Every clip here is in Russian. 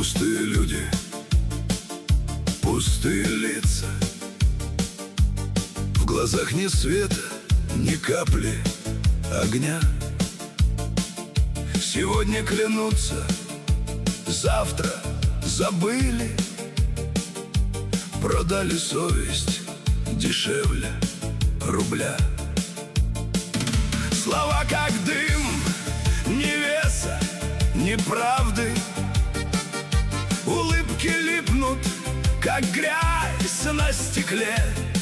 Пустые люди, пустые лица, в глазах ни света, ни капли огня. Сегодня клянутся, завтра забыли, продали совесть дешевле рубля. Слова как дым, ни веса, ни правды, улыбки липнут, как грязь на стекле.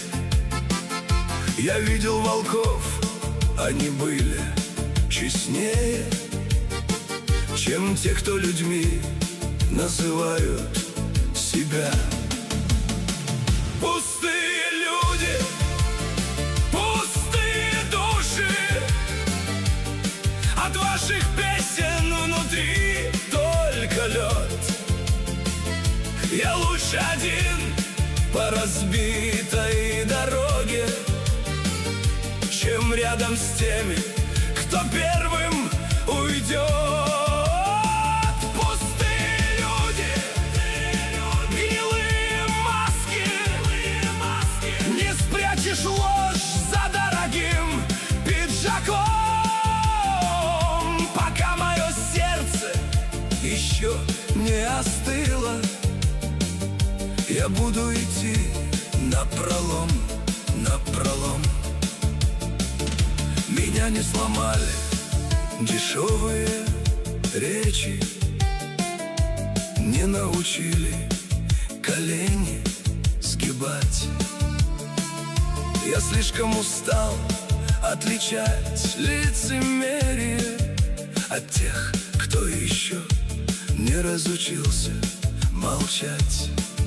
Я видел волков, они были честнее, чем те, кто людьми называют себя. Пустые люди, пустые души, от ваших песен внутри только лед. Я лучше один по разбитой дороге, чем рядом с теми, кто первым уйдет. Пустые люди, гнилые маски, не спрячешь ложь за дорогим пиджаком. Пока мое сердце еще не остыло, я буду идти напролом, напролом. Меня не сломали дешевые речи, не научили колени сгибать. Я слишком устал отличать лицемерие от тех, кто еще не разучился молчать.